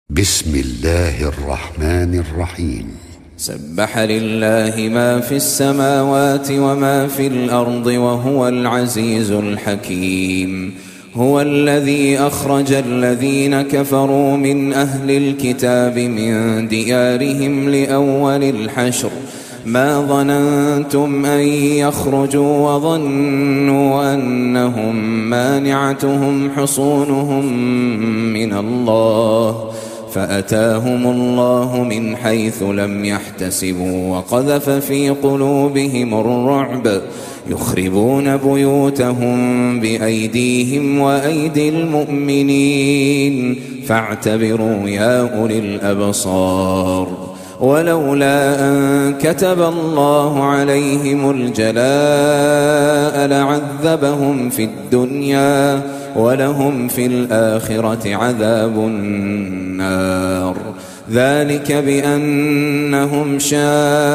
بسم الله الرحمن الرحيم. سبح لله ما في السماوات وما في الأرض وهو العزيز الحكيم. هو الذي أخرج الذين كفروا من أهل الكتاب من ديارهم لأول الحشر ما ظننتم أن يخرجوا وظنوا أنهم مانعتهم حصونهم من الله فأتاهم الله من حيث لم يحتسبوا وقذف في قلوبهم الرعب يخربون بيوتهم بأيديهم وأيدي المؤمنين فاعتبروا يا أولي الأبصار. ولولا أن كتب الله عليهم الجلاء لعذبهم في الدنيا ولهم في الآخرة عذاب النار. ذلك بأنهم شاقوا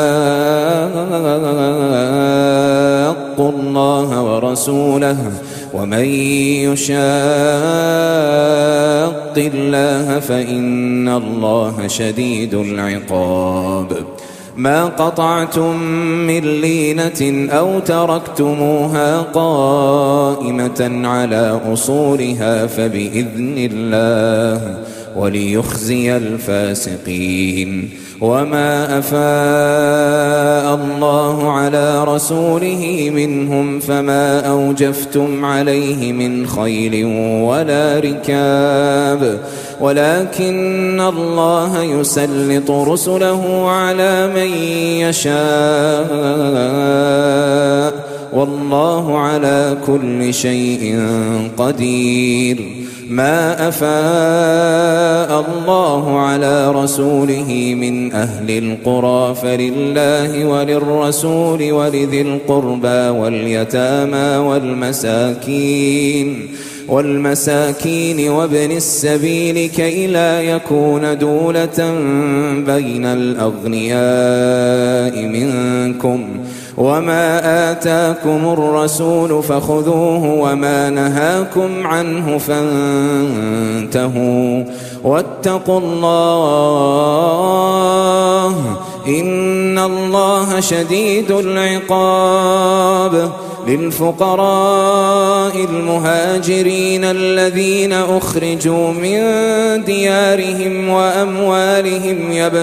الله ورسوله ومن يشاق الله فإن الله شديد العقاب. ما قطعتم من لينة أو تركتموها قائمة على أصولها فبإذن الله وليخزي الفاسقين. وما أفاء الله على رسوله منهم فما أوجفتم عليه من خيل ولا ركاب ولكن الله يسلط رسله على من يشاء والله على كل شيء قدير. ما أفاء الله على رسوله من أهل القرى فلله وللرسول ولذي القربى واليتامى والمساكين وابن السبيل كي لا يكون دولة بين الأغنياء منكم. وما آتاكم الرسول فخذوه وما نهاكم عنه فانتهوا واتقوا الله إن الله شديد العقاب. للفقراء المهاجرين الذين أخرجوا من ديارهم وأموالهم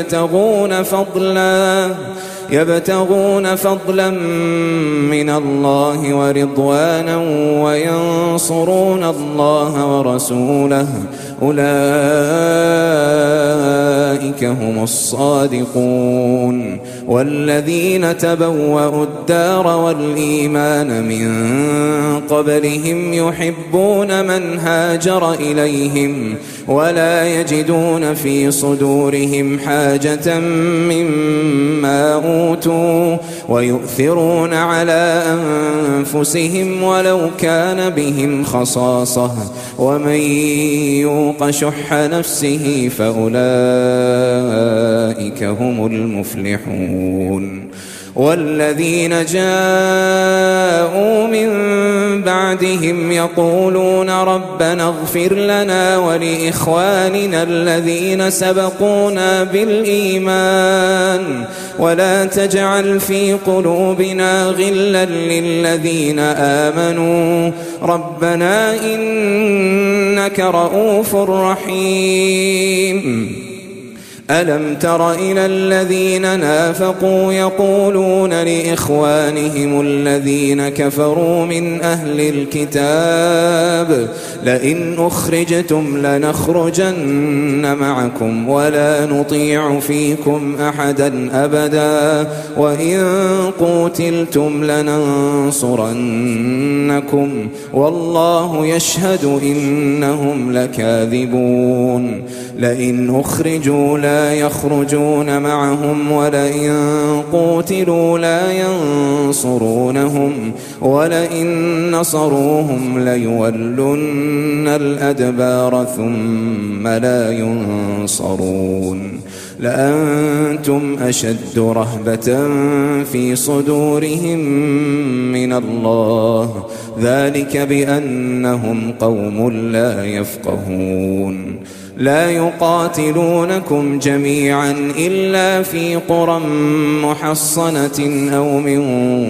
يبتغون فضلا من الله ورضوانا وينصرون الله ورسوله أولئك هم الصادقون. والذين تبوأوا الدار والإيمان من قبلهم يحبون من هاجر إليهم ولا يجدون في صدورهم حاجة مما أوتوا ويؤثرون على أنفسهم ولو كان بهم خصاصة ومن يوق شح نفسه فأولئك هم المفلحون. والذين جاءوا من بعدهم يقولون ربنا اغفر لنا ولإخواننا الذين سبقونا بالإيمان ولا تجعل في قلوبنا غلا للذين آمنوا ربنا إنك رؤوف رحيم. ألم تر إلى الذين نافقوا يقولون لإخوانهم الذين كفروا من أهل الكتاب لئن أخرجتم لنخرجن معكم ولا نطيع فيكم أحدا أبدا وإن قوتلتم لننصرنكم والله يشهد إنهم لكاذبون. لئن أخرجوا لا يخرجون معهم ولئن قوتلوا لا ينصرونهم ولئن نصروهم ليولن الأدبار ثم لا ينصرون. لأنتم أشد رهبة في صدورهم من الله ذلك بأنهم قوم لا يفقهون. لا يقاتلونكم جميعا إلا في قرى محصنة أو من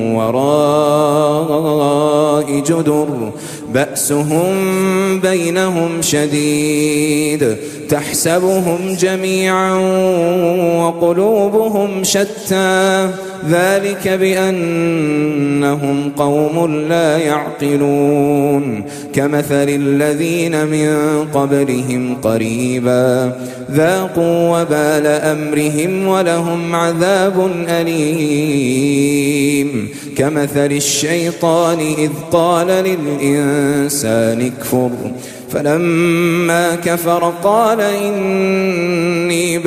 وراء جدر بأسهم بينهم شديد تحسبهم جميعا وقلوبهم شتى ذلك بأنهم قوم لا يعقلون كمثل الذين من قبلهم قريبا ذاقوا وبال أمرهم ولهم عذاب أليم كمثل الشيطان إذ قال للإنسان اكفر فلما كفر قال إني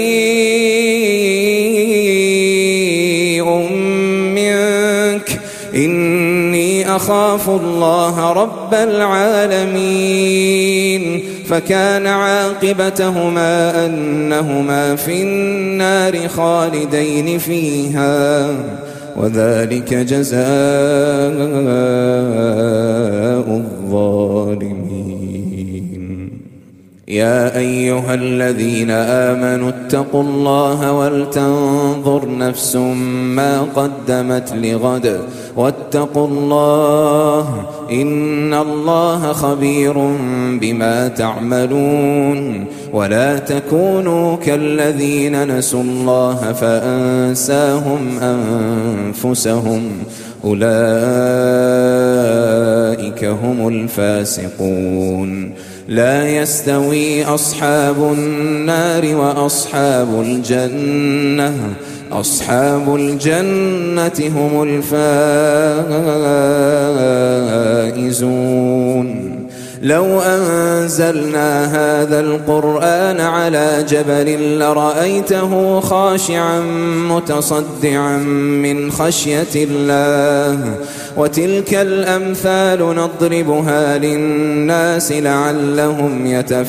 بريء منك إني أخاف الله رب العالمين فكان عاقبتهما أنهما في النار خالدين فيها وذلك جزاء الظالمين يا أيها الذين آمنوا اتقوا الله ولتنظر نفس ما قدمت لغد واتقوا الله إن الله خبير بما تعملون ولا تكونوا كالذين نسوا الله فأنساهم أنفسهم أولئك هم الفاسقون لا يستوي أصحاب النار وأصحاب الجنة أصحاب الجنة هم الفائزون لو أنزلنا هذا القرآن على جبل لرأيته خاشعا متصدعا من خشية الله وتلك الأمثال نضربها للناس لعلهم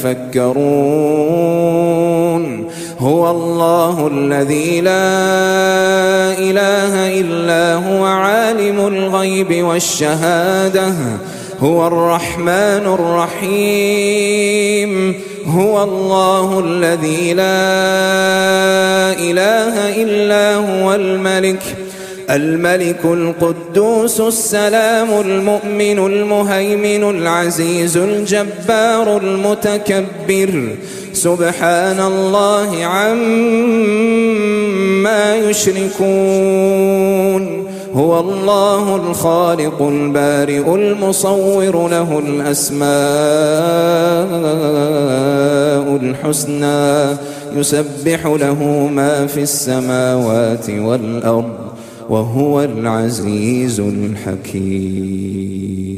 يتفكرون هو الله الذي لا إله إلا هو عالم الغيب والشهادة هو الرحمن الرحيم هو الله الذي لا إله إلا هو الملك القدوس السلام المؤمن المهيمن العزيز الجبار المتكبر سبحان الله عما يشركون هو الله الخالق البارئ المصور له الأسماء الحسنى يسبح له ما في السماوات والأرض وهو العزيز الحكيم